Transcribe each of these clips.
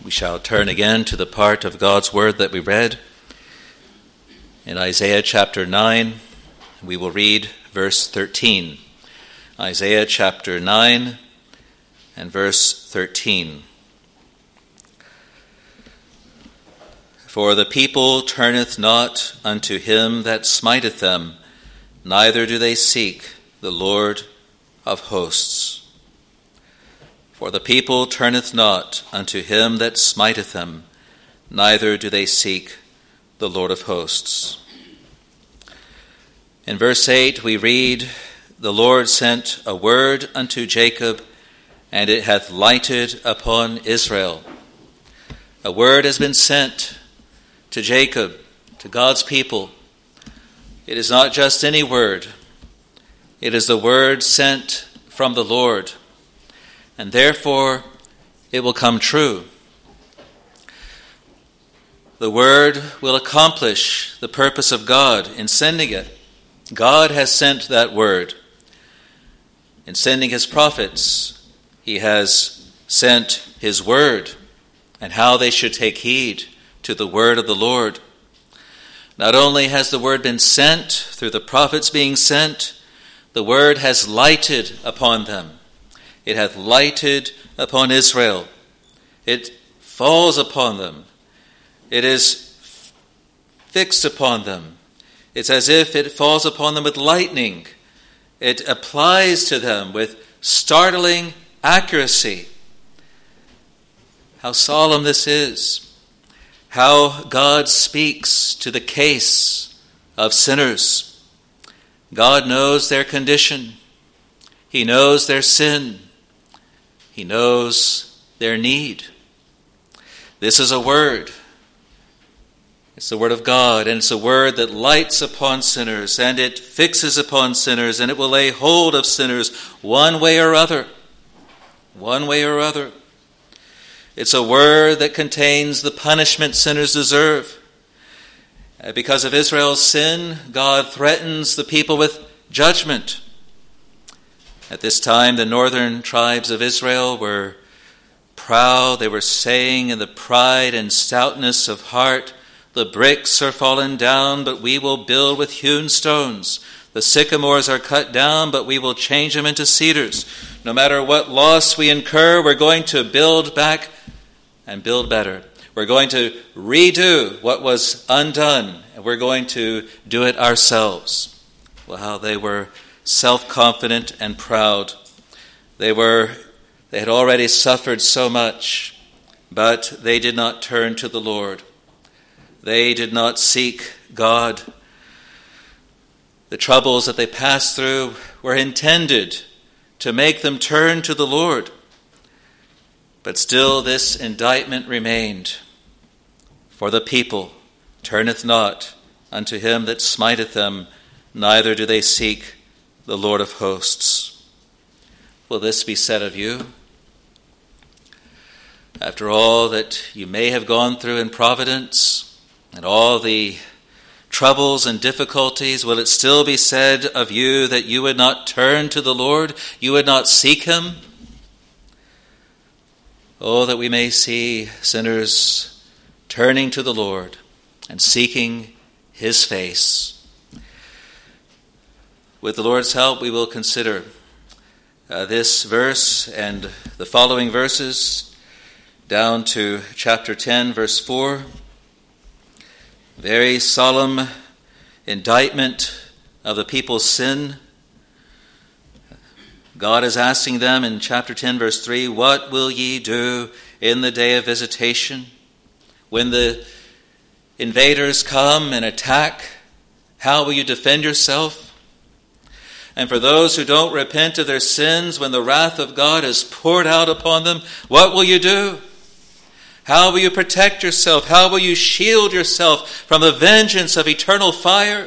We shall turn again to the part of God's Word that we read in Isaiah chapter 9. We will read verse 13. Isaiah chapter 9 and verse 13. For the people turneth not unto him that smiteth them, neither do they seek the Lord of hosts. For the people turneth not unto him that smiteth them, neither do they seek the Lord of hosts. In verse 8 we read, The Lord sent a word unto Jacob, and it hath lighted upon Israel. A word has been sent to Jacob, to God's people. It is not just any word. It is the word sent from the Lord. And therefore, it will come true. The word will accomplish the purpose of God in sending it. God has sent that word. In sending his prophets, he has sent his word and how they should take heed to the word of the Lord. Not only has the word been sent through the prophets being sent, the word has lighted upon them. It hath lighted upon Israel. It falls upon them. It is fixed upon them. It's as if it falls upon them with lightning. It applies to them with startling accuracy. How solemn this is. How God speaks to the case of sinners. God knows their condition. He knows their sin. He knows their need. This is a word. It's the word of God, and it's a word that lights upon sinners, and it fixes upon sinners, and it will lay hold of sinners one way or other. One way or other. It's a word that contains the punishment sinners deserve. Because of Israel's sin, God threatens the people with judgment. At this time, the northern tribes of Israel were proud. They were saying in the pride and stoutness of heart, The bricks are fallen down, but we will build with hewn stones. The sycamores are cut down, but we will change them into cedars. No matter what loss we incur, we're going to build back and build better. We're going to redo what was undone, and we're going to do it ourselves. Well, how they were self-confident and proud. They had already suffered so much, but they did not turn to the Lord. They did not seek God. The troubles that they passed through were intended to make them turn to the Lord. But still this indictment remained. For the people turneth not unto him that smiteth them, neither do they seek the Lord of hosts. Will this be said of you? After all that you may have gone through in providence and all the troubles and difficulties, will it still be said of you that you would not turn to the Lord? You would not seek him? Oh, that we may see sinners turning to the Lord and seeking his face. With the Lord's help, we will consider this verse and the following verses down to chapter 10, verse 4. Very solemn indictment of the people's sin. God is asking them in chapter 10, verse 3, What will ye do in the day of visitation? When the invaders come and attack, how will you defend yourself? And for those who don't repent of their sins, when the wrath of God is poured out upon them, what will you do? How will you protect yourself? How will you shield yourself from the vengeance of eternal fire?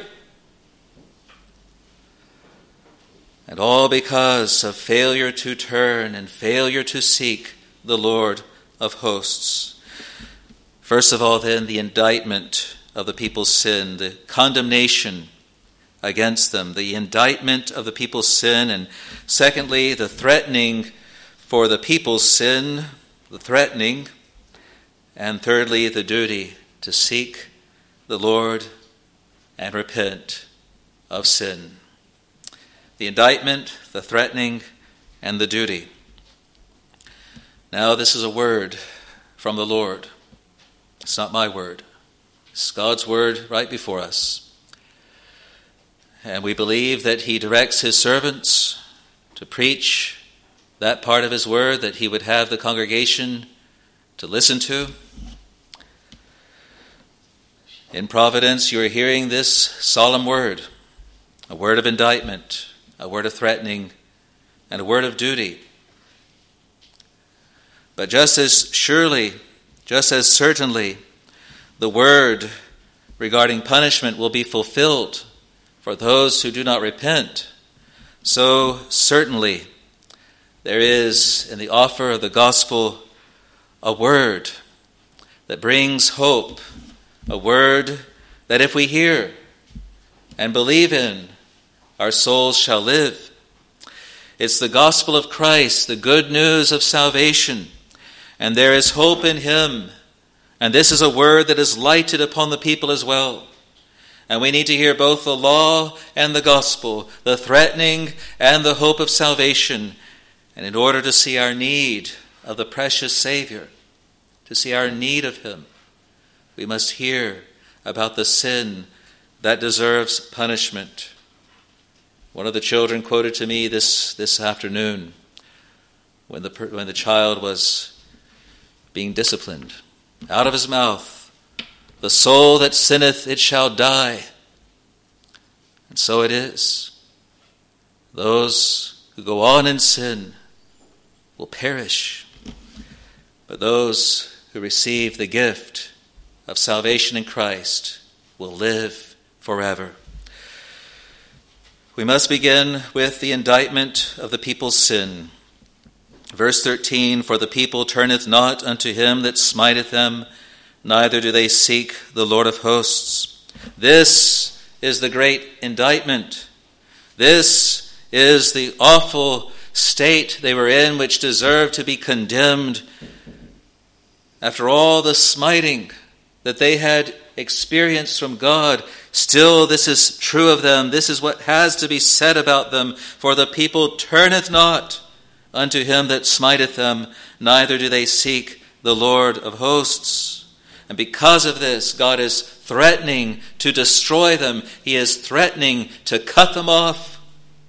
And all because of failure to turn and failure to seek the Lord of hosts. First of all, then, the indictment of the people's sin, the condemnation against them, the indictment of the people's sin, and secondly, the threatening for the people's sin, the threatening, and thirdly, the duty to seek the Lord and repent of sin. The indictment, the threatening, and the duty. Now, this is a word from the Lord. It's not my word. It's God's word right before us. And we believe that he directs his servants to preach that part of his word that he would have the congregation to listen to. In Providence, you are hearing this solemn word, a word of indictment, a word of threatening, and a word of duty. But just as surely, just as certainly, the word regarding punishment will be fulfilled for those who do not repent, so certainly there is in the offer of the gospel a word that brings hope, a word that if we hear and believe in, our souls shall live. It's the gospel of Christ, the good news of salvation, and there is hope in him. And this is a word that is lighted upon the people as well. And we need to hear both the law and the gospel, the threatening and the hope of salvation. And in order to see our need of the precious Savior, to see our need of him, we must hear about the sin that deserves punishment. One of the children quoted to me this afternoon when the child was being disciplined. Out of his mouth, the soul that sinneth, it shall die. And so it is. Those who go on in sin will perish. But those who receive the gift of salvation in Christ will live forever. We must begin with the indictment of the people's sin. Verse 13, for the people turneth not unto him that smiteth them, neither do they seek the Lord of hosts. This is the great indictment. This is the awful state they were in, which deserved to be condemned. After all the smiting that they had experienced from God, still this is true of them. This is what has to be said about them. For the people turneth not unto him that smiteth them, neither do they seek the Lord of hosts. And because of this, God is threatening to destroy them. He is threatening to cut them off.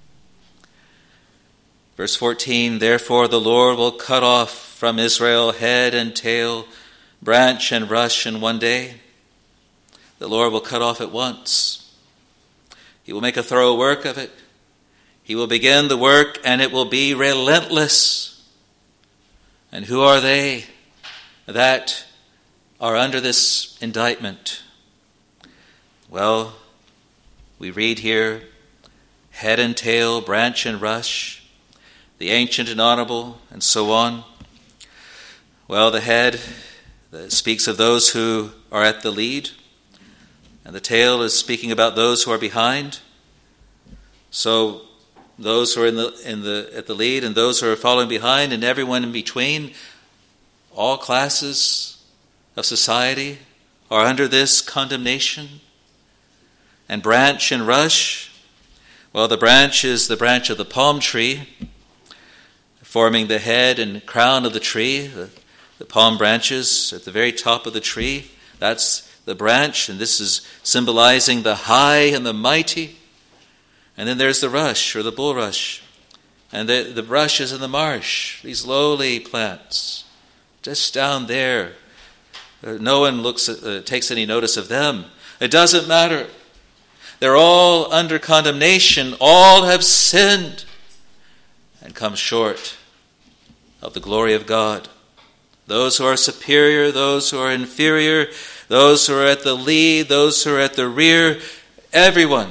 Verse 14, therefore the Lord will cut off from Israel head and tail, branch and rush in one day. The Lord will cut off at once. He will make a thorough work of it. He will begin the work, and it will be relentless. And who are they that are under this indictment? Well, we read here, head and tail, branch and rush, the ancient and honorable, and so on. Well, the head speaks of those who are at the lead, and the tail is speaking about those who are behind. So those who are at the lead and those who are following behind and everyone in between, all classes of society are under this condemnation. And branch and rush, well, the branch is the branch of the palm tree, forming the head and crown of the tree. The palm branches at the very top of the tree, that's the branch, and this is symbolizing the high and the mighty. And then there's the rush, or the bulrush. And the rush is in the marsh, these lowly plants, just down there. No one takes any notice of them. It doesn't matter. They're all under condemnation. All have sinned and come short of the glory of God. Those who are superior, those who are inferior, those who are at the lead, those who are at the rear, everyone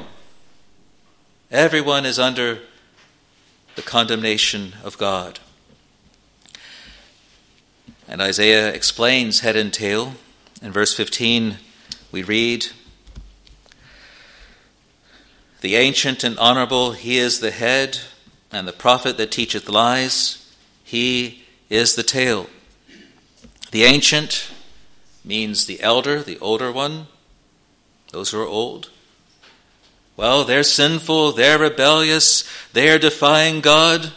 is under the condemnation of God. And Isaiah explains head and tail. In verse 15, we read, the ancient and honorable, he is the head, and the prophet that teacheth lies, he is the tail. The ancient means the elder, the older one, those who are old. Well, they're sinful, they're rebellious, they're defying God.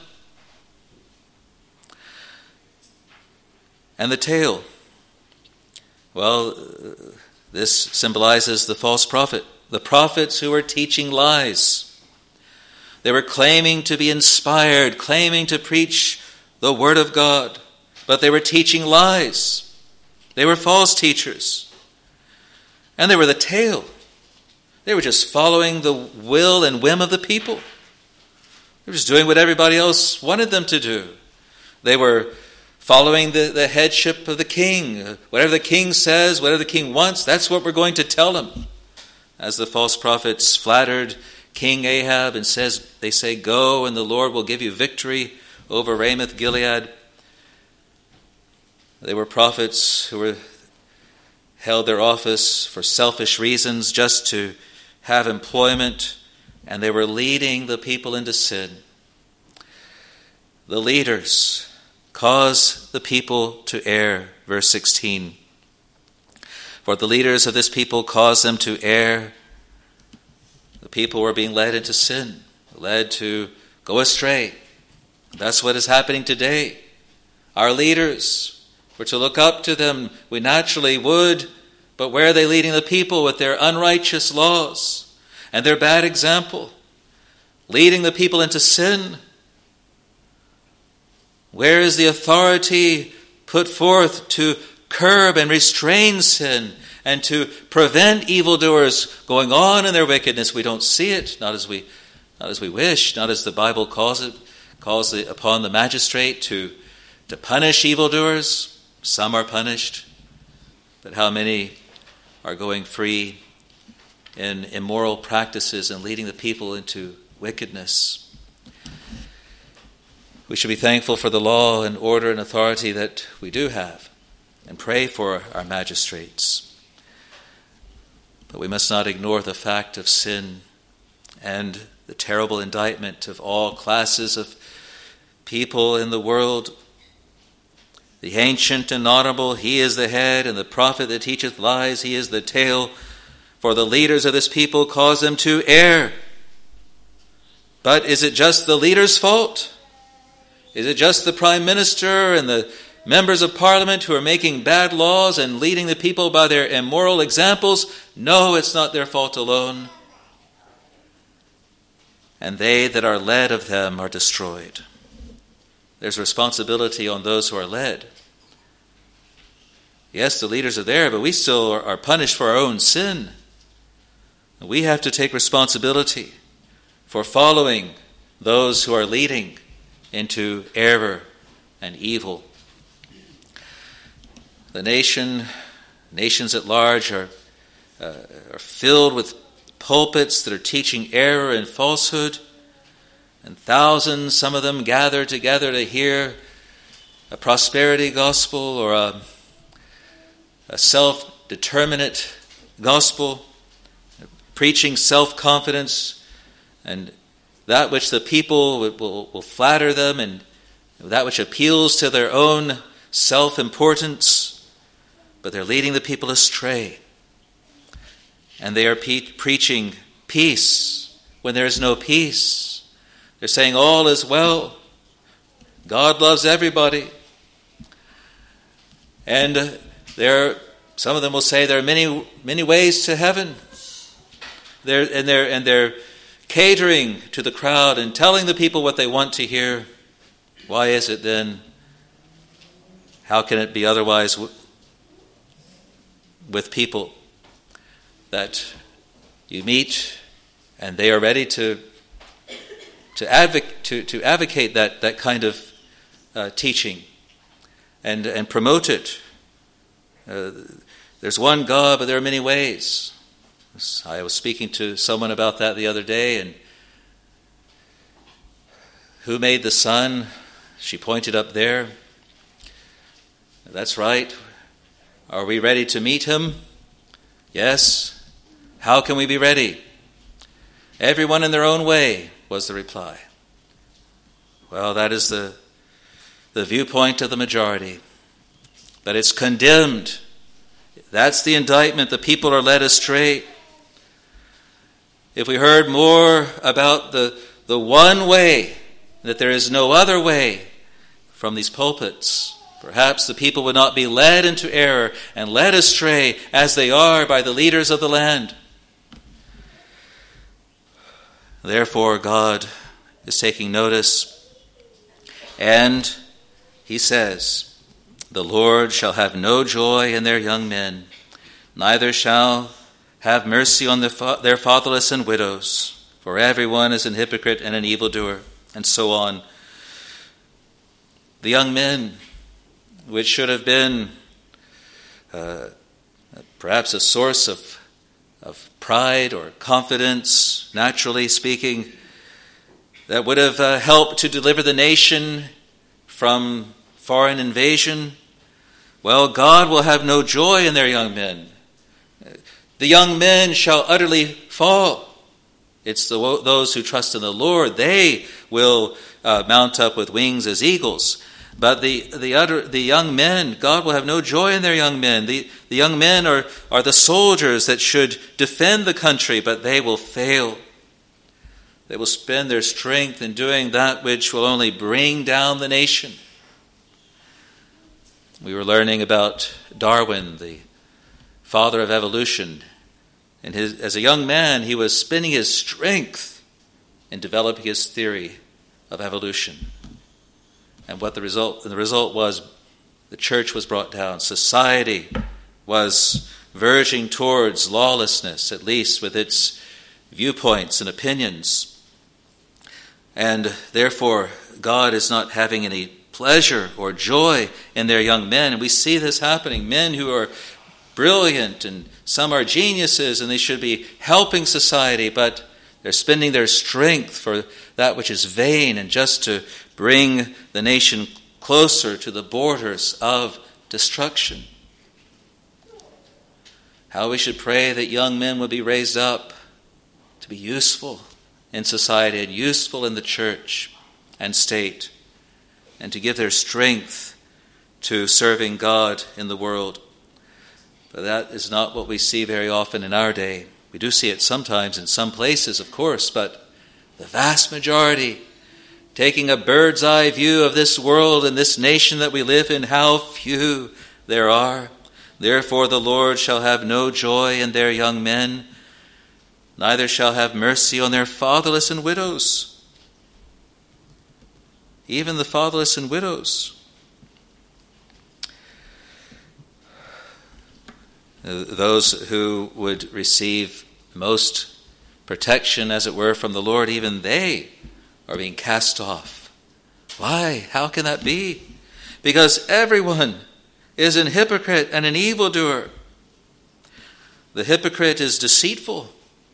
And the tail. Well, this symbolizes the false prophet, the prophets who were teaching lies. They were claiming to be inspired, claiming to preach the word of God, but they were teaching lies. They were false teachers. And they were the tail. They were just following the will and whim of the people. They were just doing what everybody else wanted them to do. They were following the headship of the king. Whatever the king says, whatever the king wants, that's what we're going to tell him. As the false prophets flattered King Ahab and they say, go and the Lord will give you victory over Ramoth Gilead. They were prophets who held their office for selfish reasons, just to have employment, and they were leading the people into sin. The leaders cause the people to err, verse 16. For the leaders of this people caused them to err. The people were being led into sin, led to go astray. That's what is happening today. Our leaders, we're to look up to them. We naturally would, but where are they leading the people with their unrighteous laws and their bad example? Leading the people into sin. Where is the authority put forth to curb and restrain sin and to prevent evildoers going on in their wickedness? We don't see it, not as we wish, not as the Bible calls it upon the magistrate to punish evildoers. Some are punished, but how many are going free in immoral practices and leading the people into wickedness? We should be thankful for the law and order and authority that we do have and pray for our magistrates. But we must not ignore the fact of sin and the terrible indictment of all classes of people in the world. The ancient and honorable, he is the head, and the prophet that teacheth lies, he is the tail. For the leaders of this people cause them to err. But is it just the leader's fault? Is it just the prime minister and the members of parliament who are making bad laws and leading the people by their immoral examples? No, it's not their fault alone. And they that are led of them are destroyed. There's responsibility on those who are led. Yes, the leaders are there, but we still are punished for our own sin. We have to take responsibility for following those who are leading into error and evil. The nations at large are filled with pulpits that are teaching error and falsehood, and thousands, some of them, gather together to hear a prosperity gospel or a self-determinate gospel, preaching self-confidence and that which the people will flatter them and that which appeals to their own self-importance, but they're leading the people astray. And they are preaching peace when there is no peace. They're saying all is well. God loves everybody. And some of them will say there are many, many ways to heaven. They're catering to the crowd and telling the people what they want to hear. Why is it then? How can it be otherwise with people that you meet and they are ready to advocate that kind of teaching and promote it? There's one God, but there are many ways. I was speaking to someone about that the other day, and who made the sun? She pointed up there. That's right. Are we ready to meet him? Yes. How can we be ready? Everyone in their own way, was the reply. Well, that is the viewpoint of the majority. But it's condemned. That's the indictment. The people are led astray. If we heard more about the one way, that there is no other way from these pulpits, perhaps the people would not be led into error and led astray as they are by the leaders of the land. Therefore, God is taking notice, and he says, "The Lord shall have no joy in their young men, neither shall have mercy on their fatherless and widows, for everyone is an hypocrite and an evildoer," and so on. The young men, which should have been perhaps a source of pride or confidence, naturally speaking, that would have helped to deliver the nation from foreign invasion, well, God will have no joy in their young men. The young men shall utterly fall. It's those who trust in the Lord, they will mount up with wings as eagles. But the young men, God will have no joy in their young men. The young men are the soldiers that should defend the country, but they will fail. They will spend their strength in doing that which will only bring down the nation. We were learning about Darwin, the father of evolution. And as a young man, he was spending his strength in developing his theory of evolution. And the result was the church was brought down. Society was verging towards lawlessness, at least with its viewpoints and opinions. And therefore, God is not having any pleasure or joy in their young men. And we see this happening. Men who are brilliant, and some are geniuses, and they should be helping society, but they're spending their strength for that which is vain and just to bring the nation closer to the borders of destruction. How we should pray that young men would be raised up to be useful in society and useful in the church and state, and to give their strength to serving God in the world. But that is not what we see very often in our day. We do see it sometimes in some places, of course, but the vast majority, taking a bird's eye view of this world and this nation that we live in, how few there are. Therefore the Lord shall have no joy in their young men, neither shall have mercy on their fatherless and widows. Even the fatherless and widows. Those who would receive most protection, as it were, from the Lord, even they are being cast off. Why? How can that be? Because everyone is an hypocrite and an evildoer. The hypocrite is deceitful,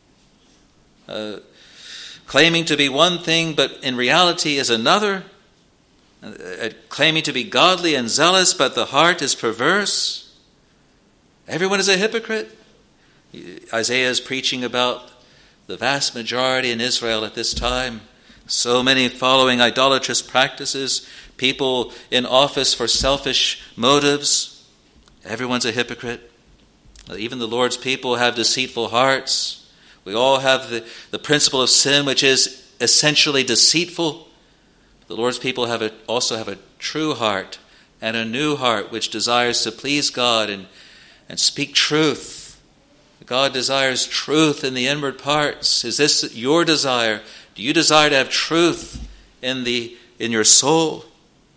claiming to be one thing, but in reality is another, claiming to be godly and zealous, but the heart is perverse. Everyone is a hypocrite. Isaiah is preaching about the vast majority in Israel at this time. So many following idolatrous practices, people in office for selfish motives. Everyone's a hypocrite. Even the Lord's people have deceitful hearts. We all have the principle of sin, which is essentially deceitful. The Lord's people also have a true heart and a new heart, which desires to please God and speak truth. God desires truth in the inward parts. Is this your desire? Do you desire to have truth in your soul?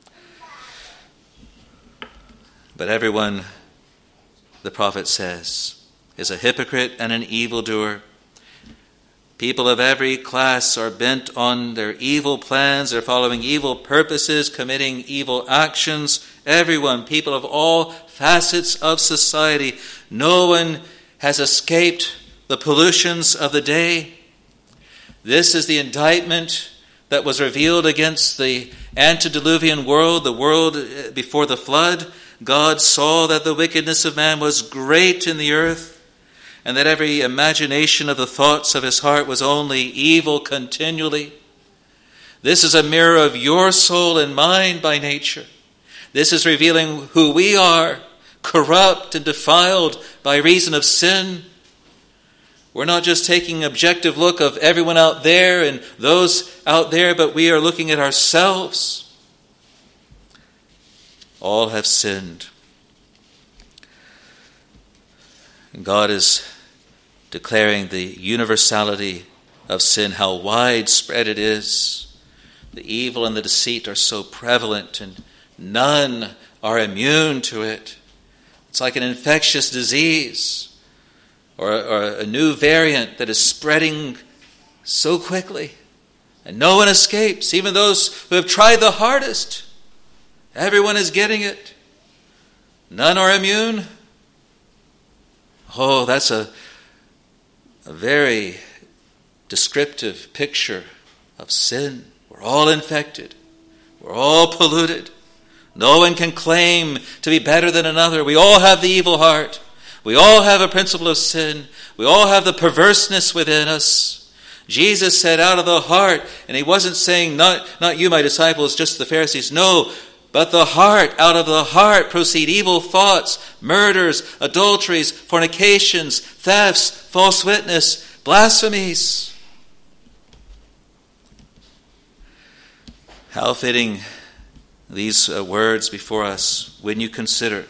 But everyone, the prophet says, is a hypocrite and an evildoer. People of every class are bent on their evil plans. They're following evil purposes, committing evil actions. Everyone, people of all facets of society. No one has escaped the pollutions of the day. This is the indictment that was revealed against the antediluvian world, the world before the flood. God saw that the wickedness of man was great in the earth, and that every imagination of the thoughts of his heart was only evil continually. This is a mirror of your soul and mine by nature. This is revealing who we are, corrupt and defiled by reason of sin. We're not just taking an objective look of everyone out there and those out there, but we are looking at ourselves. All have sinned. And God is declaring the universality of sin, how widespread it is. The evil and the deceit are so prevalent, and none are immune to it. It's like an infectious disease or a new variant that is spreading so quickly, and no one escapes, even those who have tried the hardest. Everyone is getting it. None are immune. Oh, that's a very descriptive picture of sin. We're all infected. We're all polluted. No one can claim to be better than another. We all have the evil heart. We all have a principle of sin. We all have the perverseness within us. Jesus said out of the heart, and he wasn't saying not you, my disciples, just the Pharisees. No, but the heart, out of the heart proceed evil thoughts, murders, adulteries, fornications, thefts, false witness, blasphemies. How fitting these words before us when you consider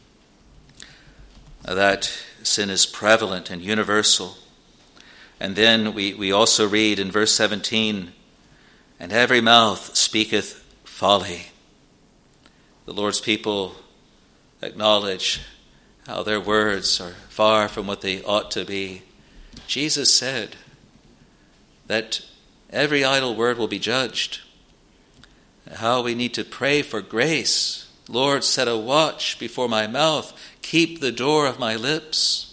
that sin is prevalent and universal. And then we also read in verse 17, and every mouth speaketh folly. The Lord's people acknowledge how their words are far from what they ought to be. Jesus said that every idle word will be judged. How we need to pray for grace. Lord, set a watch before my mouth. Keep the door of my lips.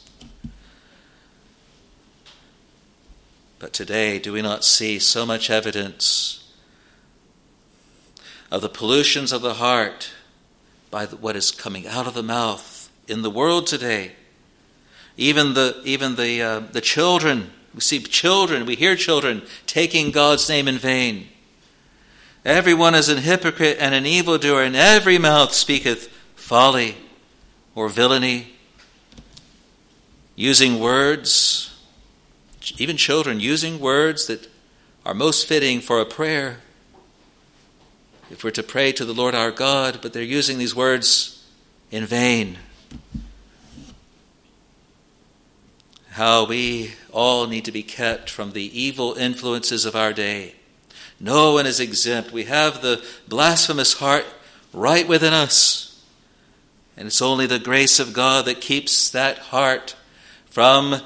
But today, do we not see so much evidence of the pollutions of the heart by what is coming out of the mouth in the world today? Even the children. We see children, we hear children taking God's name in vain. Everyone is an hypocrite and an evildoer, and every mouth speaketh folly or villainy. Using words, even children using words that are most fitting for a prayer. If we're to pray to the Lord our God, but they're using these words in vain. How we all need to be kept from the evil influences of our day. No one is exempt. We have the blasphemous heart right within us. And it's only the grace of God that keeps that heart from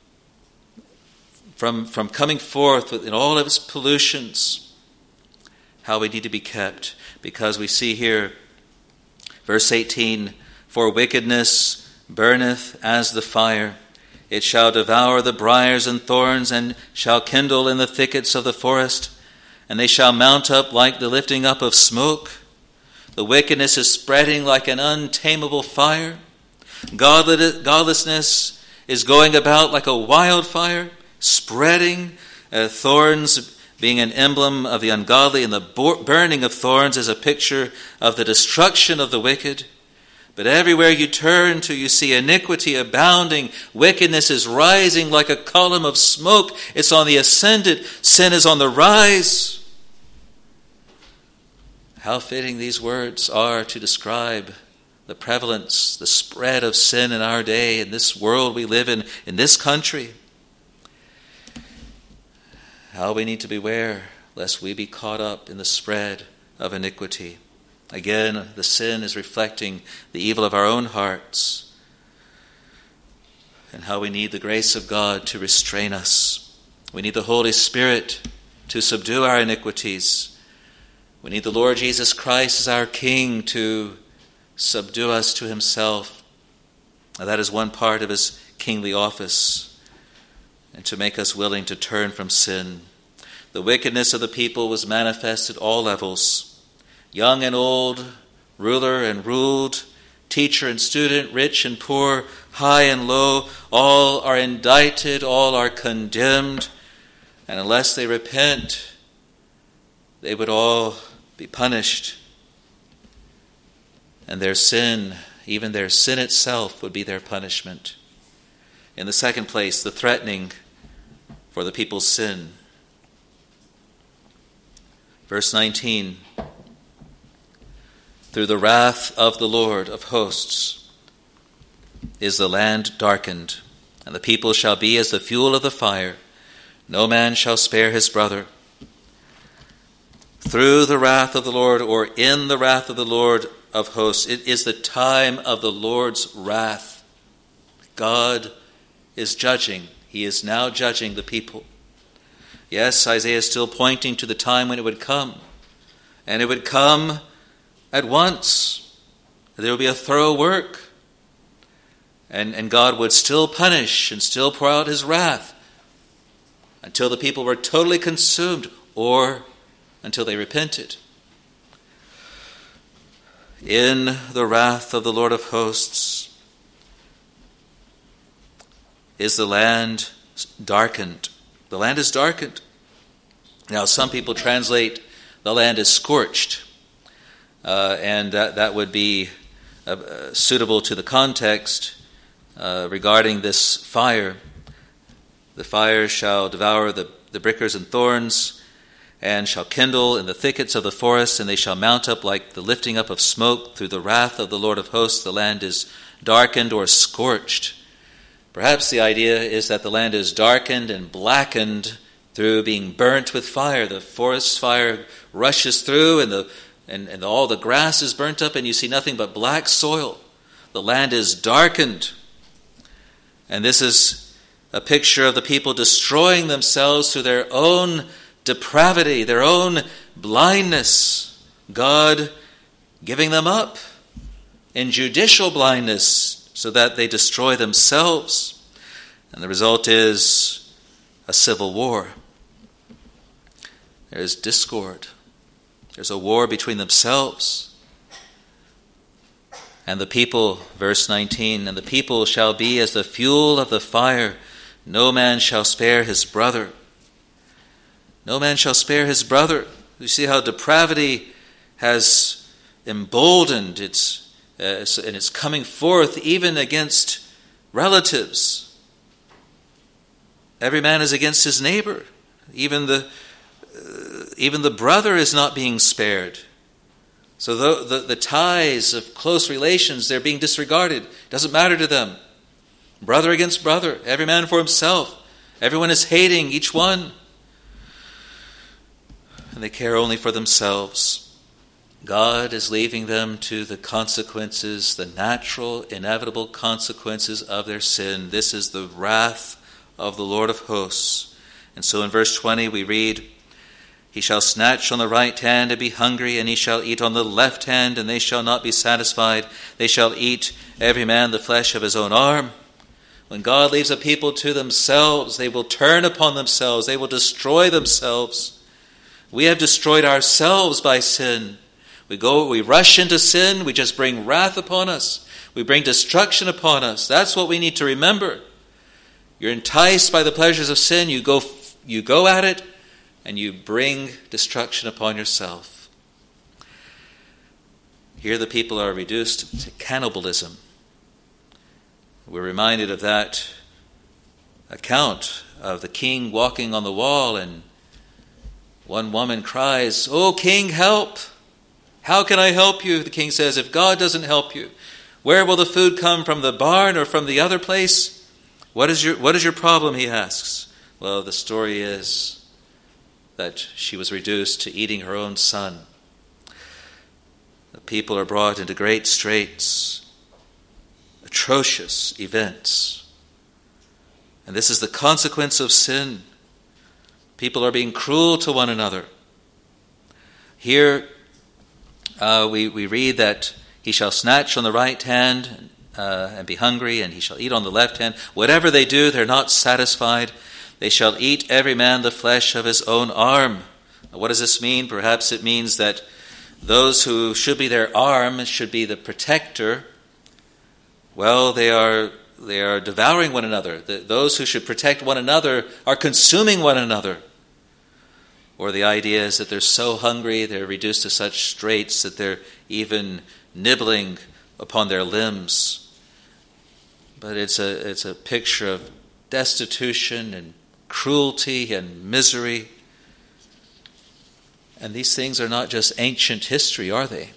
coming forth in all of its pollutions. How we need to be kept. Because we see here, verse 18, for wickedness burneth as the fire. It shall devour the briars and thorns, and shall kindle in the thickets of the forest. And they shall mount up like the lifting up of smoke. The wickedness is spreading like an untamable fire. Godlessness is going about like a wildfire, spreading. Thorns being an emblem of the ungodly, and the burning of thorns is a picture of the destruction of the wicked. But everywhere you turn to, you see iniquity abounding. Wickedness is rising like a column of smoke. It's on the ascendant. Sin is on the rise. How fitting these words are to describe the prevalence, the spread of sin in our day, in this world we live in this country. How we need to beware lest we be caught up in the spread of iniquity. Again, the sin is reflecting the evil of our own hearts, and how we need the grace of God to restrain us. We need the Holy Spirit to subdue our iniquities. We need the Lord Jesus Christ as our King to subdue us to himself. And that is one part of his kingly office, and to make us willing to turn from sin. The wickedness of the people was manifest at all levels. Young and old, ruler and ruled, teacher and student, rich and poor, high and low, all are indicted, all are condemned, and unless they repent, they would all be punished. And their sin even their sin itself would be their punishment. In the second place, the threatening for the people's sin. Verse 19, through the wrath of the Lord of hosts is the land darkened, and the people shall be as the fuel of the fire. No man shall spare his brother. Through the wrath of the Lord, or in the wrath of the Lord of hosts, it is the time of the Lord's wrath. God is judging. He is now judging the people. Yes, Isaiah is still pointing to the time when it would come. And it would come at once. There would be a thorough work. And God would still punish and still pour out his wrath until the people were totally consumed or until they repented. In the wrath of the Lord of hosts is the land darkened. The land is darkened. Now, some people translate the land is scorched, and that would be suitable to the context regarding this fire. The fire shall devour the brickers and thorns, and shall kindle in the thickets of the forest, and they shall mount up like the lifting up of smoke. Through the wrath of the Lord of hosts, the land is darkened or scorched. Perhaps the idea is that the land is darkened and blackened through being burnt with fire. The forest fire rushes through, and all the grass is burnt up, and you see nothing but black soil. The land is darkened. And this is a picture of the people destroying themselves through their own depravity, their own blindness. God giving them up in judicial blindness so that they destroy themselves. And the result is a civil war. There's discord. There's a war between themselves. And the people, verse 19, and the people shall be as the fuel of the fire. No man shall spare his brother. No man shall spare his brother. You see how depravity has emboldened and it's coming forth even against relatives. Every man is against his neighbor. Even the brother is not being spared. So the ties of close relations, they're being disregarded. It doesn't matter to them. Brother against brother, every man for himself. Everyone is hating each one. And they care only for themselves. God is leaving them to the consequences, the natural, inevitable consequences of their sin. This is the wrath of the Lord of hosts. And so in verse 20 we read, he shall snatch on the right hand and be hungry, and he shall eat on the left hand, and they shall not be satisfied. They shall eat every man the flesh of his own arm. When God leaves a people to themselves, they will turn upon themselves. They will destroy themselves. We have destroyed ourselves by sin. We rush into sin. We just bring wrath upon us. We bring destruction upon us. That's what we need to remember. You're enticed by the pleasures of sin. You go at it, and you bring destruction upon yourself. Here the people are reduced to cannibalism. We're reminded of that account of the king walking on the wall, and one woman cries, "Oh, king, help! How can I help you?" The king says, "If God doesn't help you, where will the food come, from the barn or from the other place? What is your problem?" he asks. Well, the story is that she was reduced to eating her own son. The people are brought into great straits, atrocious events. And this is the consequence of sin. People are being cruel to one another. Here we read that he shall snatch on the right hand and be hungry, and he shall eat on the left hand. Whatever they do, they're not satisfied. They shall eat every man the flesh of his own arm. Now, what does this mean? Perhaps it means that those who should be their arm, should be the protector, well, they are devouring one another. Those who should protect one another are consuming one another. Or the idea is that they're so hungry, they're reduced to such straits that they're even nibbling upon their limbs. But it's a picture of destitution and cruelty and misery. And these things are not just ancient history, are they?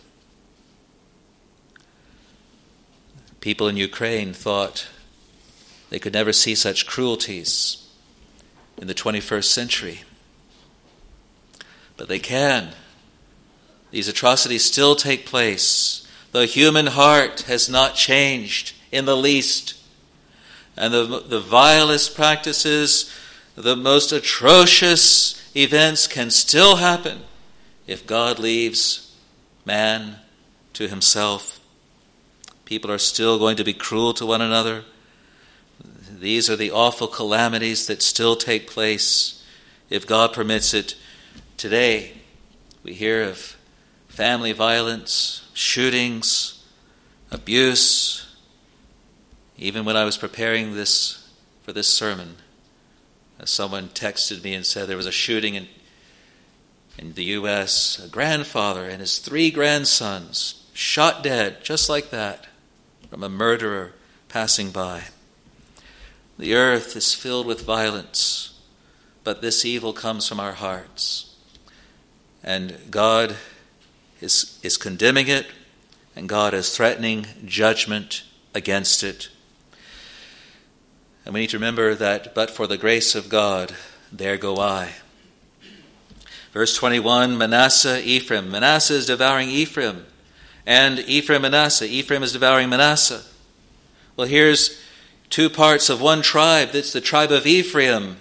People in Ukraine thought they could never see such cruelties in the 21st century. But they can. These atrocities still take place. The human heart has not changed in the least. And the vilest practices, the most atrocious events can still happen if God leaves man to himself. People are still going to be cruel to one another. These are the awful calamities that still take place if God permits it. Today, we hear of family violence, shootings, abuse. Even when I was preparing for this sermon, someone texted me and said there was a shooting in the U.S., a grandfather and his 3 grandsons shot dead just like that from a murderer passing by. The earth is filled with violence, but this evil comes from our hearts. And God is condemning it, and God is threatening judgment against it. And we need to remember that, but for the grace of God, there go I. Verse 21, Manasseh, Ephraim. Manasseh is devouring Ephraim, and Ephraim, Manasseh. Ephraim is devouring Manasseh. Well, here's 2 parts of one tribe. That's the tribe of Ephraim,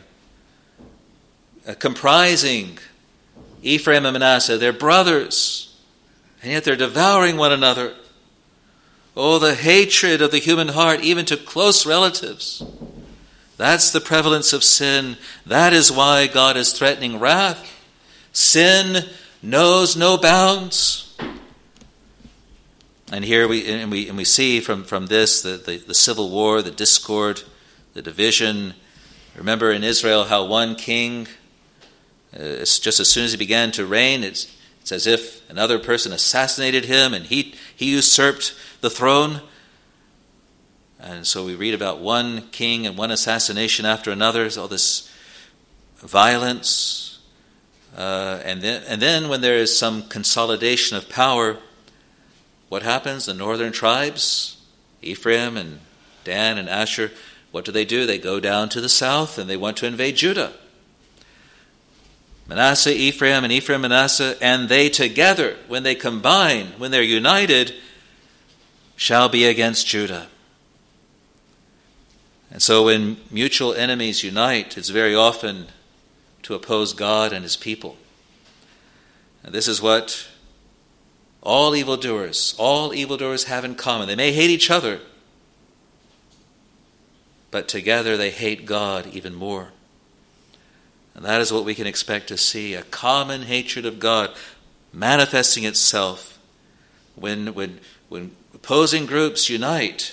comprising Ephraim and Manasseh. They're brothers, and yet they're devouring one another. Oh, the hatred of the human heart, even to close relatives. That's the prevalence of sin. That is why God is threatening wrath. Sin knows no bounds. And here we see from this the civil war, the discord, the division. Remember in Israel how one king, just as soon as he began to reign, it's as if another person assassinated him and he usurped the throne. And so we read about one king and one assassination after another. There's all this violence. And then when there is some consolidation of power, what happens? The northern tribes, Ephraim and Dan and Asher, what do? They go down to the south and they want to invade Judah. Manasseh, Ephraim, and Ephraim, Manasseh, and they together, when they combine, when they're united, shall be against Judah. And so when mutual enemies unite, it's very often to oppose God and his people. And this is what all evildoers have in common. They may hate each other, but together they hate God even more. And that is what we can expect to see, a common hatred of God manifesting itself when opposing groups unite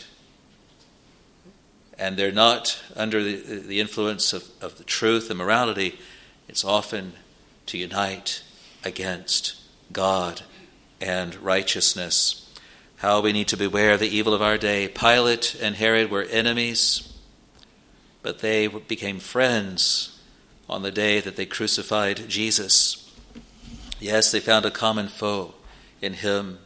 and they're not under the influence of the truth and morality. It's often to unite against God and righteousness. How we need to beware of the evil of our day. Pilate and Herod were enemies, but they became friends on the day that they crucified Jesus. Yes, they found a common foe in him.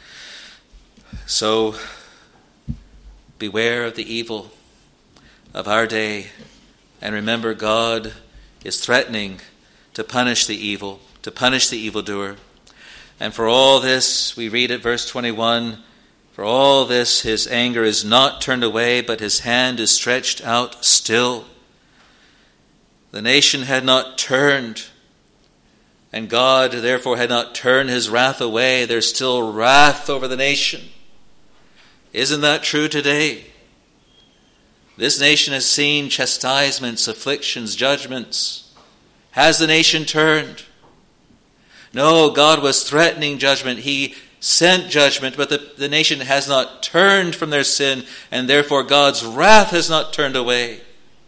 So beware of the evil of our day, and remember God is threatening to punish the evil, to punish the evildoer. And for all this, we read at verse 21, for all this his anger is not turned away, but his hand is stretched out still. The nation had not turned, and God therefore had not turned his wrath away. There's still wrath over the nation. Isn't that true today? This nation has seen chastisements, afflictions, judgments. Has the nation turned? No, God was threatening judgment. He sent judgment, but the nation has not turned from their sin, and therefore God's wrath has not turned away.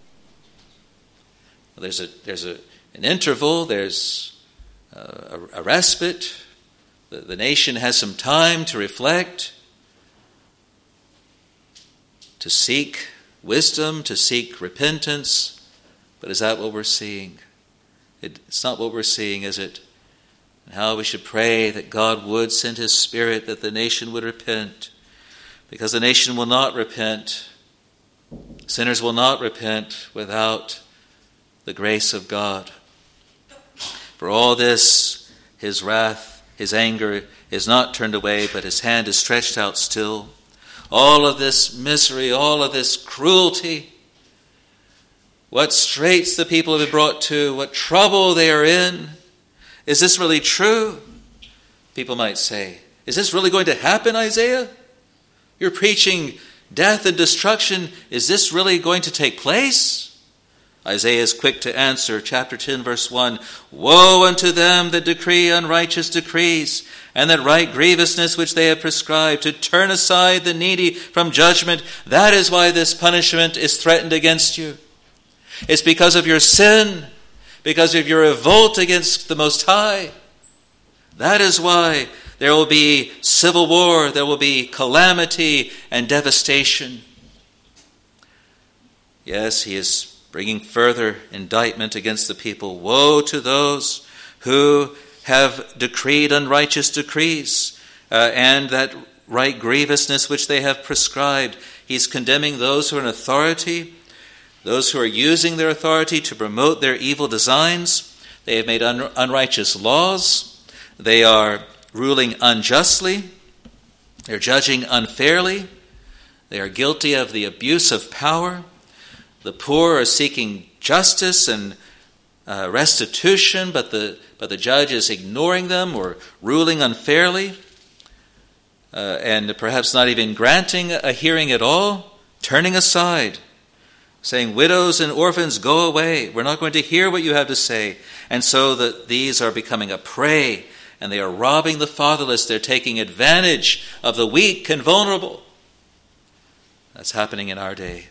There's an interval, there's a respite. The nation has some time to reflect. to seek wisdom, to seek repentance. But is that what we're seeing? It's not what we're seeing, is it? And how we should pray that God would send his Spirit, that the nation would repent. Because the nation will not repent. Sinners will not repent without the grace of God. For all this, his wrath, his anger is not turned away, but his hand is stretched out still. All of this misery, all of this cruelty, what straits the people have been brought to, what trouble they are in. Is this really true? People might say, is this really going to happen, Isaiah? You're preaching death and destruction. Is this really going to take place? Isaiah is quick to answer, chapter 10, verse 1. Woe unto them that decree unrighteous decrees, and that write grievousness which they have prescribed, to turn aside the needy from judgment. That is why this punishment is threatened against you. It's because of your sin, because of your revolt against the Most High. That is why there will be civil war, there will be calamity and devastation. Yes, he is bringing further indictment against the people. Woe to those who have decreed unrighteous decrees and that write grievousness which they have prescribed. He's condemning those who are in authority, those who are using their authority to promote their evil designs. They have made unrighteous laws. They are ruling unjustly. They're judging unfairly. They are guilty of the abuse of power. The poor are seeking justice and restitution, but the judge is ignoring them or ruling unfairly, and perhaps not even granting a hearing at all, turning aside, saying, widows and orphans, go away. We're not going to hear what you have to say. And so that these are becoming a prey, and they are robbing the fatherless. They're taking advantage of the weak and vulnerable. That's happening in our day.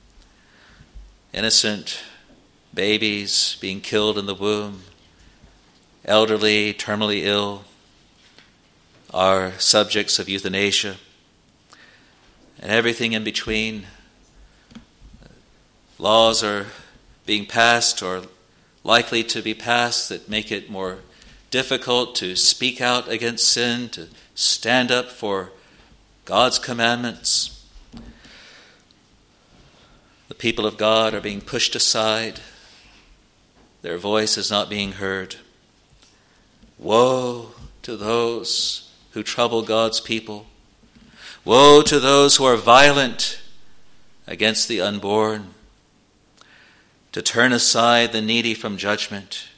Innocent babies being killed in the womb, elderly, terminally ill, are subjects of euthanasia, and everything in between. Laws are being passed or likely to be passed that make it more difficult to speak out against sin, to stand up for God's commandments. The people of God are being pushed aside. Their voice is not being heard. Woe to those who trouble God's people. Woe to those who are violent against the unborn, to turn aside the needy from judgment.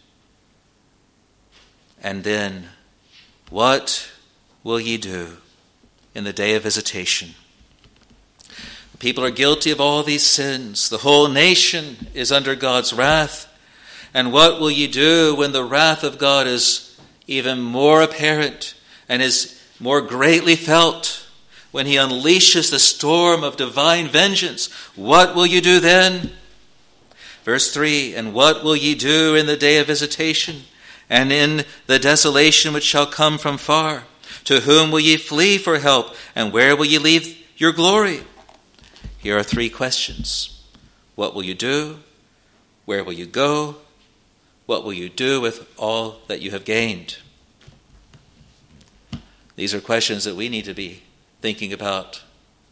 And then, what will ye do in the day of visitation? The people are guilty of all these sins. The whole nation is under God's wrath. And what will ye do when the wrath of God is even more apparent and is more greatly felt? When he unleashes the storm of divine vengeance, what will you do then? Verse 3, and what will ye do in the day of visitation, and in the desolation which shall come from far? To whom will ye flee for help, and where will ye leave your glory? Here are three questions. What will you do? Where will you go? What will you do with all that you have gained? These are questions that we need to be thinking about.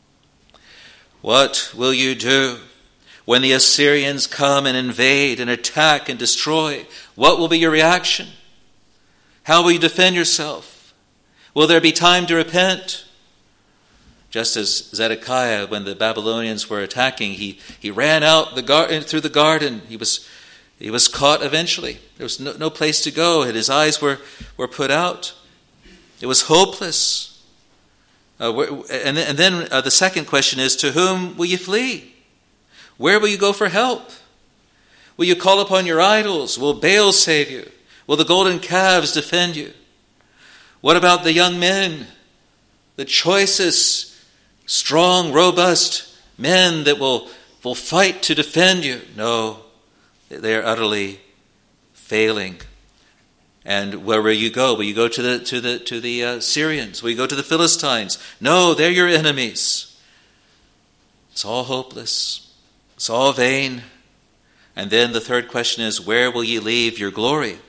What will you do when the Assyrians come and invade and attack and destroy? What will be your reaction? How will you defend yourself? Will there be time to repent? Just as Zedekiah, when the Babylonians were attacking, he ran out through the garden. He was caught eventually. There was no place to go, and his eyes were put out. It was hopeless. And then the second question is, to whom will you flee? Where will you go for help? Will you call upon your idols? Will Baal save you? Will the golden calves defend you? What about the young men, the choicest, strong, robust men that will fight to defend you? No, they are utterly failing. And where will you go? Will you go to the Syrians? Will you go to the Philistines? No, they're your enemies. It's all hopeless. It's all vain. And then the third question is, where will ye leave your glory?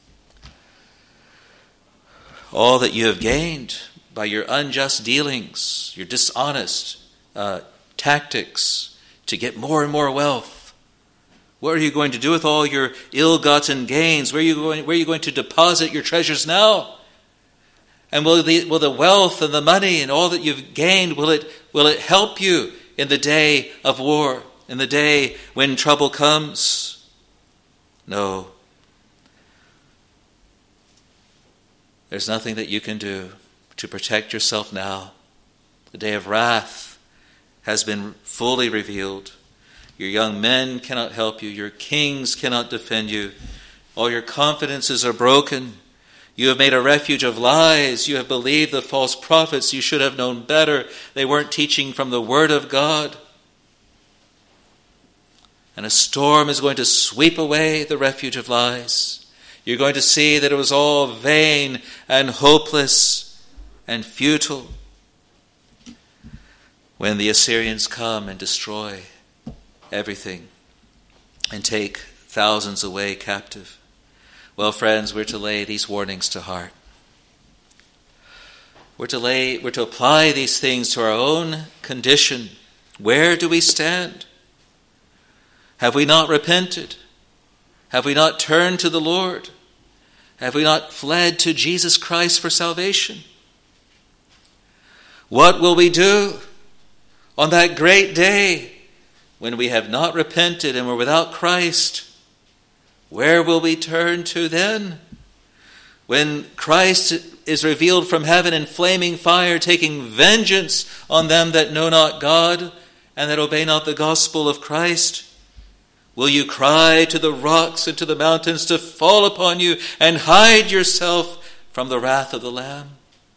All that you have gained by your unjust dealings, your dishonest tactics to get more and more wealth. What are you going to do with all your ill-gotten gains? Where are you going to deposit your treasures now? And will the wealth and the money and all that you've gained, will it help you in the day of war, in the day when trouble comes? No. There's nothing that you can do to protect yourself now. The day of wrath has been fully revealed. Your young men cannot help you. Your kings cannot defend you. All your confidences are broken. You have made a refuge of lies. You have believed the false prophets. You should have known better. They weren't teaching from the Word of God. And a storm is going to sweep away the refuge of lies. You're going to see that it was all vain and hopeless and futile when the Assyrians come and destroy everything and take thousands away captive. Well, friends, we're to lay these warnings to heart. We're to apply these things to our own condition. Where do we stand? Have we not repented? Have we not turned to the Lord? Have we not fled to Jesus Christ for salvation? What will we do on that great day when we have not repented and we're without Christ? Where will we turn to then? When Christ is revealed from heaven in flaming fire, taking vengeance on them that know not God and that obey not the gospel of Christ? Will you cry to the rocks and to the mountains to fall upon you and hide yourself from the wrath of the Lamb?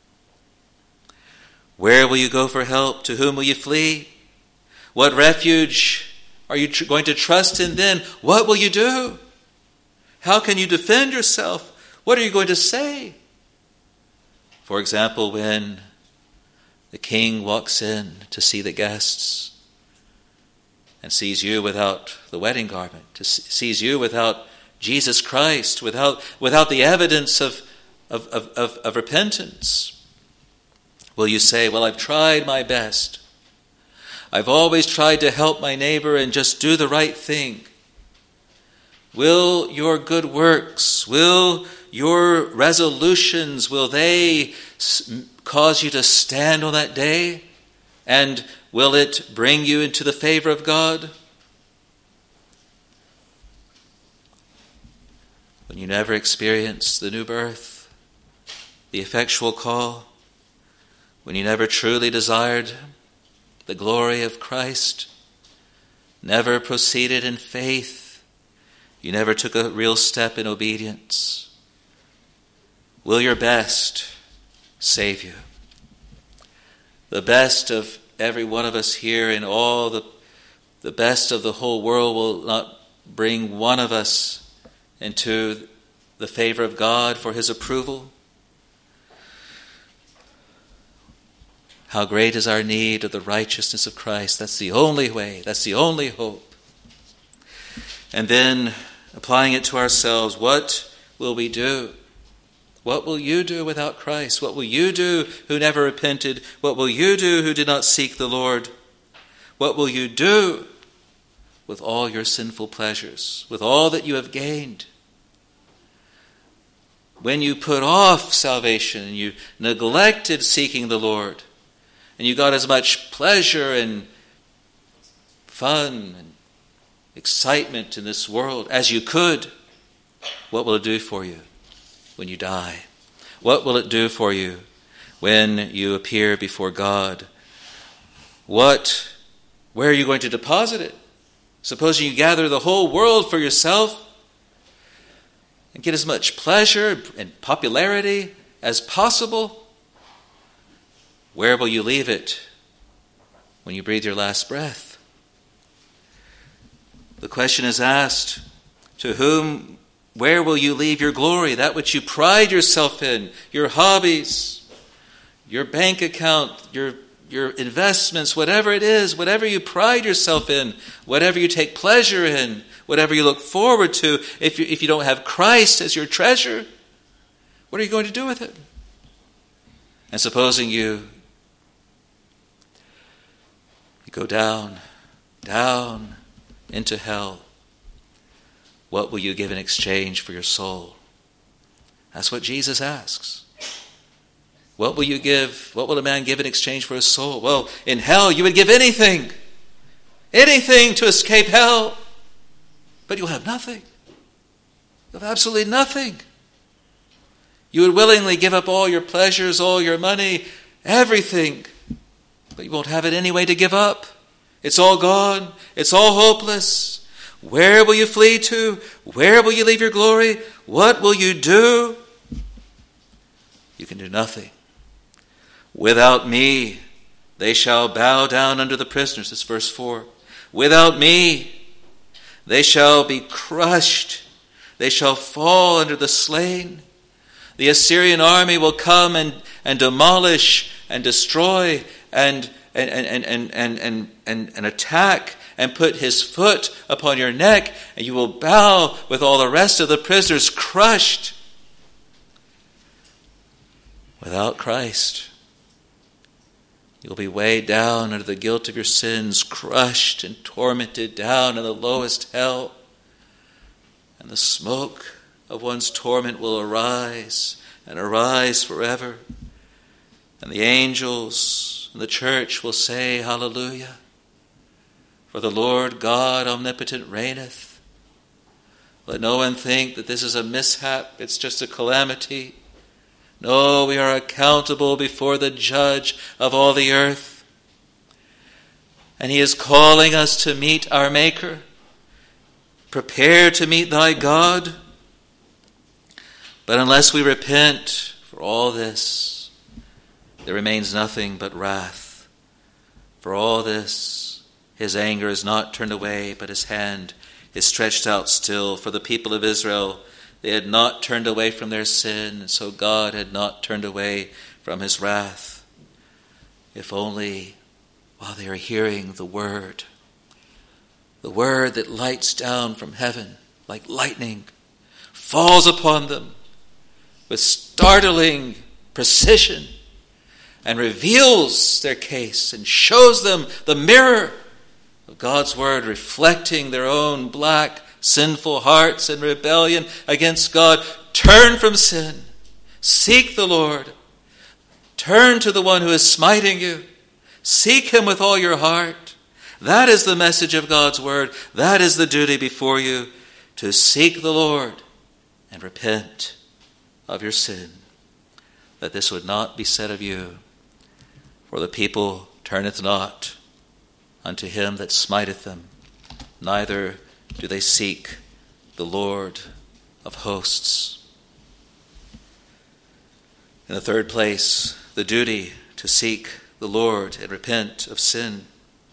Where will you go for help? To whom will you flee? What refuge are you going to trust in then? What will you do? How can you defend yourself? What are you going to say? For example, when the king walks in to see the guests and sees you without the wedding garment, sees you without Jesus Christ, without the evidence of repentance, will you say, well, I've tried my best. I've always tried to help my neighbor and just do the right thing. Will your good works, will your resolutions, will they cause you to stand on that day? And will it bring you into the favor of God? When you never experienced the new birth, the effectual call, when you never truly desired the glory of Christ, never proceeded in faith, you never took a real step in obedience, will your best save you? The best of every one of us here and all the best of the whole world will not bring one of us into the favor of God for his approval. How great is our need of the righteousness of Christ. That's the only way. That's the only hope. And then applying it to ourselves, what will we do? What will you do without Christ? What will you do who never repented? What will you do who did not seek the Lord? What will you do with all your sinful pleasures, with all that you have gained? When you put off salvation and you neglected seeking the Lord, and you got as much pleasure and fun and excitement in this world as you could, what will it do for you when you die? What will it do for you when you appear before God? Where are you going to deposit it? Supposing you gather the whole world for yourself and get as much pleasure and popularity as possible, where will you leave it when you breathe your last breath? The question is asked, where will you leave your glory, that which you pride yourself in, your hobbies, your bank account, your investments, whatever it is, whatever you pride yourself in, whatever you take pleasure in, whatever you look forward to, if you don't have Christ as your treasure, what are you going to do with it? And supposing you go down into hell, what will you give in exchange for your soul? That's what Jesus asks. What will you give? What will a man give in exchange for his soul? Well, in hell you would give anything to escape hell, but you'll have nothing. You'll have absolutely nothing. You would willingly give up all your pleasures, all your money, everything, but you won't have it anyway to give up. It's all gone. It's all hopeless. Where will you flee to? Where will you leave your glory? What will you do? You can do nothing. Without me, they shall bow down under the prisoners. That's verse 4. Without me, they shall be crushed. They shall fall under the slain. The Assyrian army will come and demolish and destroy and attack and put his foot upon your neck, and you will bow with all the rest of the prisoners crushed. Without Christ, you'll be weighed down under the guilt of your sins, crushed and tormented down in the lowest hell. And the smoke of one's torment will arise and arise forever. And the angels and the church will say, Hallelujah. For the Lord God omnipotent reigneth. Let no one think that this is a mishap, it's just a calamity. No, we are accountable before the judge of all the earth. And he is calling us to meet our Maker. Prepare to meet thy God. But unless we repent for all this, there remains nothing but wrath. For all this, his anger is not turned away, but his hand is stretched out still. For the people of Israel, they had not turned away from their sin, and so God had not turned away from his wrath. If only while they are hearing the word that lights down from heaven like lightning, falls upon them with startling precision and reveals their case and shows them the mirror of God's word reflecting their own black, sinful hearts in rebellion against God. Turn from sin. Seek the Lord. Turn to the one who is smiting you. Seek him with all your heart. That is the message of God's word. That is the duty before you, to seek the Lord and repent of your sin, that this would not be said of you. For the people turneth not unto him that smiteth them, neither do they seek the Lord of hosts. In the third place, the duty to seek the Lord and repent of sin.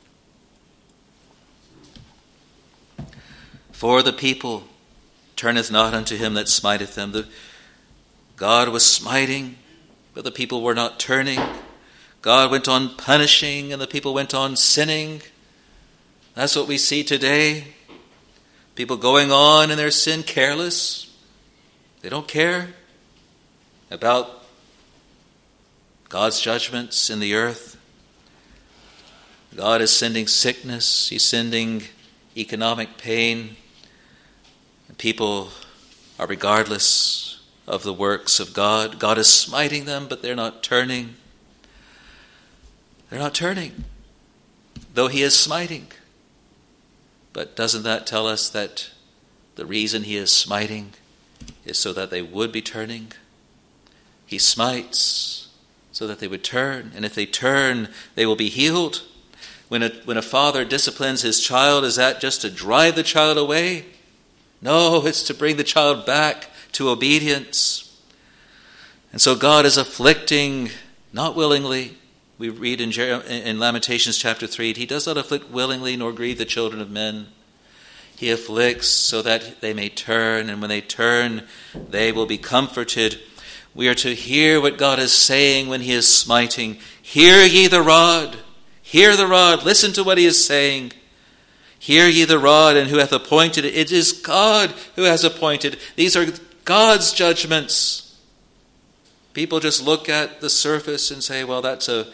For the people turneth not unto him that smiteth them. God was smiting, but the people were not turning. God went on punishing, and the people went on sinning. That's what we see today. People going on in their sin, careless. They don't care about God's judgments in the earth. God is sending sickness. He's sending economic pain. And people are regardless of the works of God. God is smiting them, but they're not turning. They're not turning, though he is smiting. But doesn't that tell us that the reason he is smiting is so that they would be turning? He smites so that they would turn, and if they turn, they will be healed. When a father disciplines his child, is that just to drive the child away? No, it's to bring the child back to obedience. And so God is afflicting, not willingly. We read in Lamentations chapter 3, he does not afflict willingly nor grieve the children of men. He afflicts so that they may turn, and when they turn, they will be comforted. We are to hear what God is saying when he is smiting. Hear ye the rod. Hear the rod. Listen to what he is saying. Hear ye the rod, and who hath appointed it? It is God who has appointed. These are God's judgments. People just look at the surface and say, well, that's a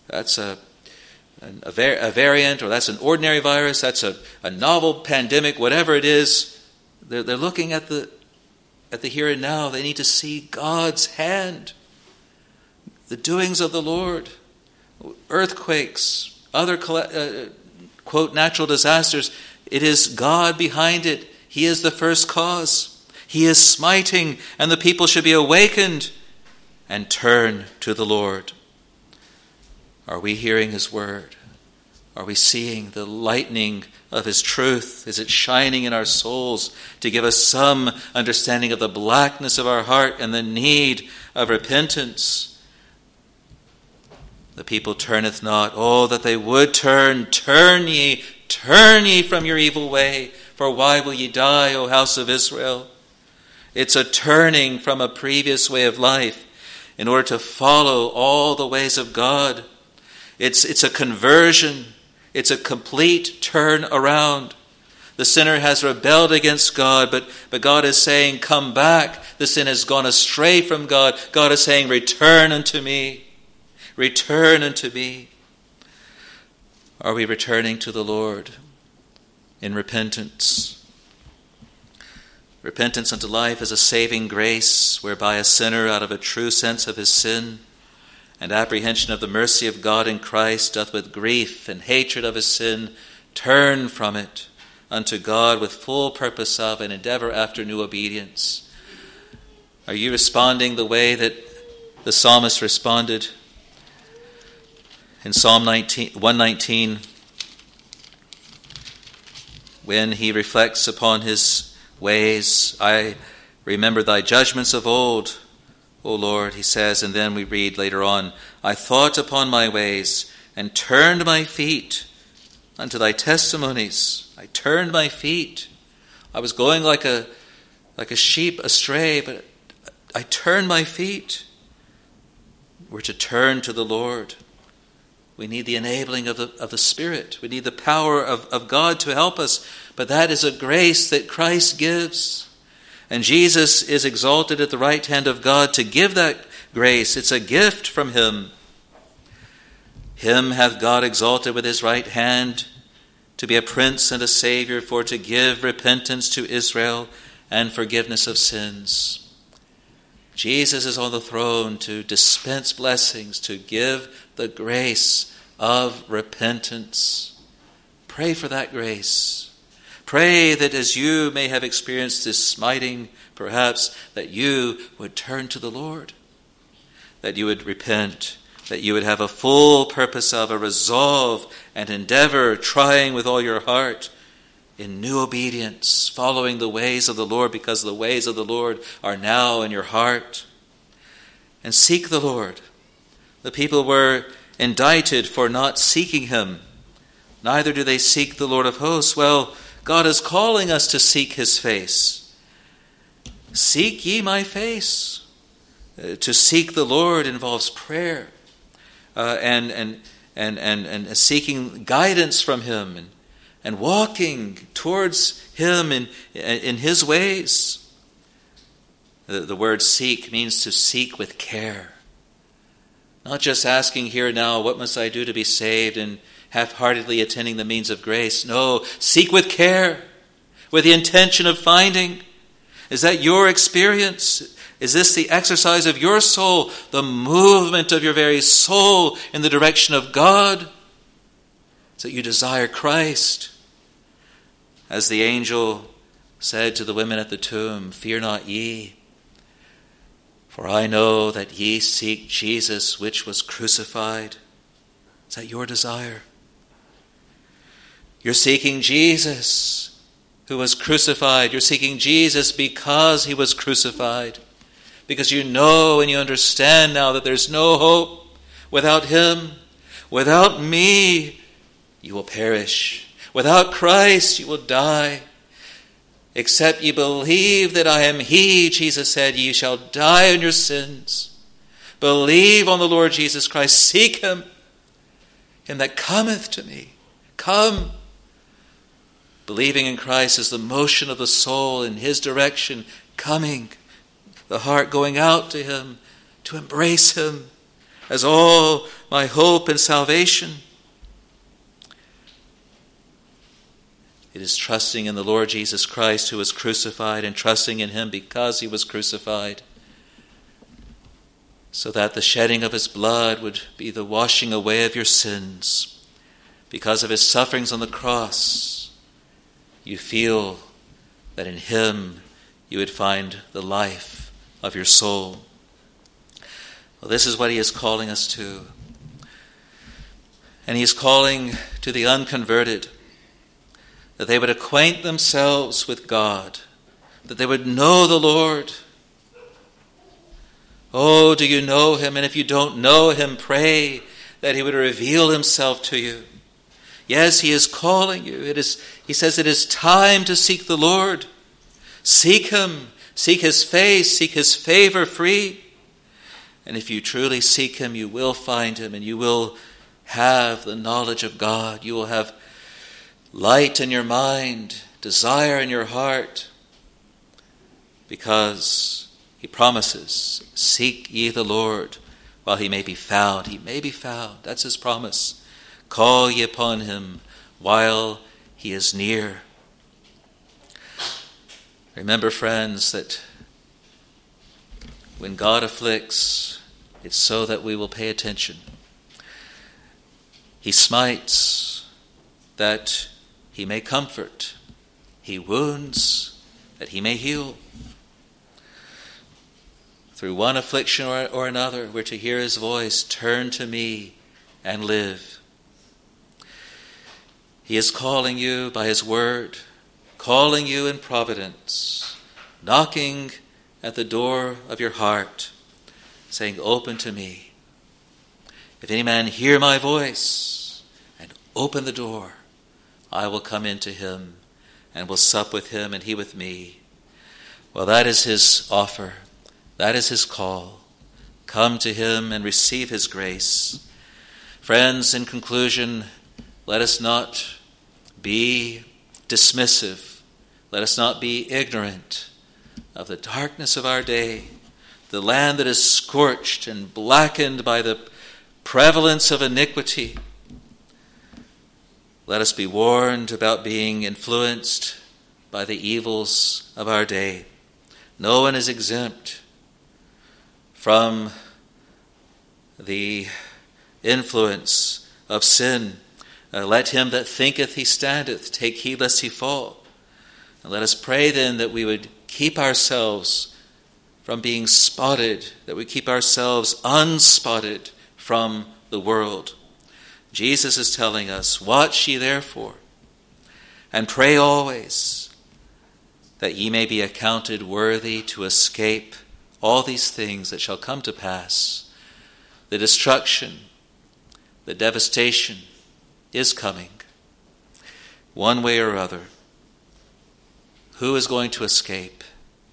variant, or that's an ordinary virus, that's a novel pandemic, whatever it is. They're looking at the here and now. They need to see God's hand, the doings of the Lord, earthquakes, other quote natural disasters. It is God behind it. He is the first cause. He is smiting, and the people should be awakened and turn to the Lord. Are we hearing his word? Are we seeing the lightning of his truth? Is it shining in our souls to give us some understanding of the blackness of our heart and the need of repentance? The people turneth not. Oh, that they would turn. Turn ye from your evil way. For why will ye die, O house of Israel? It's a turning from a previous way of life in order to follow all the ways of God. It's a conversion. It's a complete turn around. The sinner has rebelled against God, but God is saying, come back. The sin has gone astray from God. God is saying, return unto me. Return unto me. Are we returning to the Lord in repentance? Repentance unto life is a saving grace whereby a sinner, out of a true sense of his sin and apprehension of the mercy of God in Christ, doth with grief and hatred of his sin turn from it unto God with full purpose of and endeavor after new obedience. Are you responding the way that the psalmist responded? In Psalm 119, when he reflects upon his ways, I remember thy judgments of old, O Lord, he says, and then we read later on, I thought upon my ways and turned my feet unto thy testimonies. I turned my feet. I was going like a sheep astray, but I turned my feet. We're to turn to the Lord. We need the enabling of the Spirit. We need the power of God to help us. But that is a grace that Christ gives. And Jesus is exalted at the right hand of God to give that grace. It's a gift from him. Him hath God exalted with his right hand to be a prince and a savior, for to give repentance to Israel and forgiveness of sins. Jesus is on the throne to dispense blessings, to give the grace of repentance. Pray for that grace. Pray that as you may have experienced this smiting, perhaps, that you would turn to the Lord, that you would repent, that you would have a full purpose of a resolve and endeavor, trying with all your heart in new obedience, following the ways of the Lord, because the ways of the Lord are now in your heart. And seek the Lord. The people were indicted for not seeking him. Neither do they seek the Lord of hosts. Well, God is calling us to seek his face. Seek ye my face. To seek the Lord involves prayer and seeking guidance from him and walking towards him in his ways. The word seek means to seek with care. Not just asking here and now, what must I do to be saved, and half-heartedly attending the means of grace. No, seek with care, with the intention of finding. Is that your experience? Is this the exercise of your soul, the movement of your very soul in the direction of God? Is that you desire Christ? As the angel said to the women at the tomb, fear not ye, for I know that ye seek Jesus which was crucified. Is that your desire? You're seeking Jesus who was crucified. You're seeking Jesus because he was crucified. Because you know and you understand now that there's no hope without him. Without me, you will perish. Without Christ, you will die. Except ye believe that I am he, Jesus said, ye shall die in your sins. Believe on the Lord Jesus Christ. Seek him that cometh to me. Come. Believing in Christ is the motion of the soul in his direction, coming, the heart going out to him, to embrace him as all my hope and salvation. It is trusting in the Lord Jesus Christ who was crucified and trusting in him because he was crucified, so that the shedding of his blood would be the washing away of your sins. Because of his sufferings on the cross, you feel that in him you would find the life of your soul. Well, this is what he is calling us to. And he is calling to the unconverted, that they would acquaint themselves with God, that they would know the Lord. Oh, do you know him? And if you don't know him, pray that he would reveal himself to you. Yes, he is calling you. He says it is time to seek the Lord. Seek him, seek his face, seek his favor free. And if you truly seek him, you will find him, and you will have the knowledge of God. You will have light in your mind, desire in your heart, because he promises, seek ye the Lord while he may be found. He may be found. That's his promise. Call ye upon him while he is near. Remember, friends, that when God afflicts, it's so that we will pay attention. He smites that he may comfort. He wounds that he may heal. Through one affliction or another, we're to hear his voice, turn to me and live. He is calling you by his word, calling you in providence, knocking at the door of your heart, saying, open to me. If any man hear my voice and open the door, I will come into him and will sup with him and he with me. Well, that is his offer. That is his call. Come to him and receive his grace. Friends, in conclusion, let us not be dismissive. Let us not be ignorant of the darkness of our day, the land that is scorched and blackened by the prevalence of iniquity. Let us be warned about being influenced by the evils of our day. No one is exempt from the influence of sin. Let him that thinketh he standeth take heed lest he fall. And let us pray then that we would keep ourselves from being spotted, that we keep ourselves unspotted from the world. Jesus is telling us, watch ye therefore, and pray always, that ye may be accounted worthy to escape all these things that shall come to pass. The destruction, the devastation is coming, one way or other. Who is going to escape?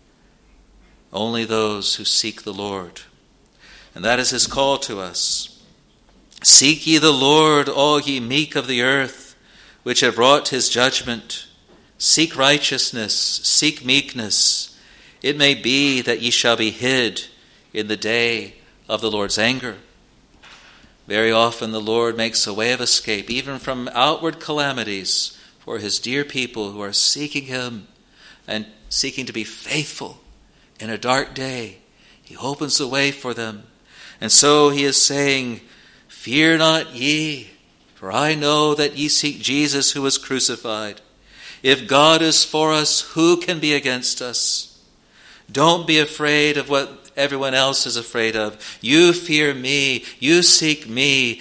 Only those who seek the Lord. And that is his call to us. Seek ye the Lord, all ye meek of the earth, which have wrought his judgment. Seek righteousness, seek meekness. It may be that ye shall be hid in the day of the Lord's anger. Very often the Lord makes a way of escape, even from outward calamities, for his dear people who are seeking him and seeking to be faithful in a dark day. He opens the way for them. And so he is saying, fear not ye, for I know that ye seek Jesus who was crucified. If God is for us, who can be against us? Don't be afraid of what everyone else is afraid of. You fear me, you seek me,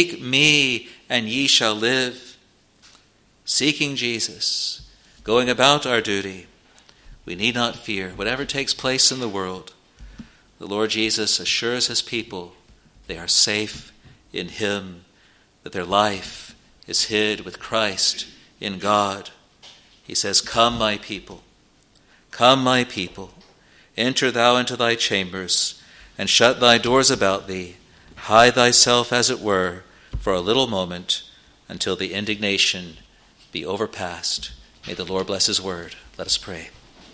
and ye shall live. Seeking Jesus, going about our duty, we need not fear whatever takes place in the world. The Lord Jesus assures his people they are safe in him, that their life is hid with Christ in God. He says, come, my people, Come, my people, enter thou into thy chambers, and shut thy doors about thee. Hide thyself, as it were, for a little moment, until the indignation be overpast. May the Lord bless his word. Let us pray.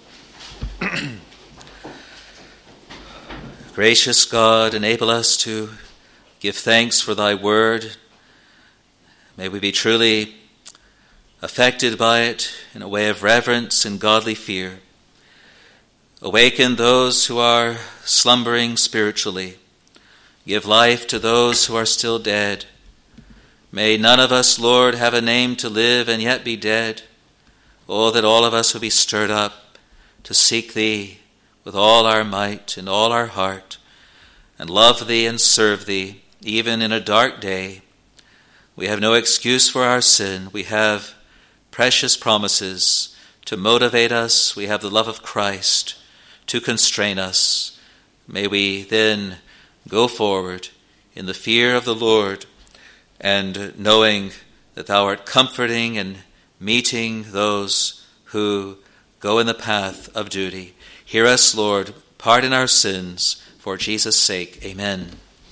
Gracious God, enable us to give thanks for thy word. May we be truly affected by it in a way of reverence and godly fear. Awaken those who are slumbering spiritually. Give life to those who are still dead. May none of us, Lord, have a name to live and yet be dead. Oh, that all of us would be stirred up to seek thee with all our might and all our heart, and love thee and serve thee, even in a dark day. We have no excuse for our sin. We have precious promises to motivate us. We have the love of Christ to constrain us. May we then go forward in the fear of the Lord, and knowing that thou art comforting and meeting those who go in the path of duty. Hear us, Lord. Pardon our sins. For Jesus' sake, amen.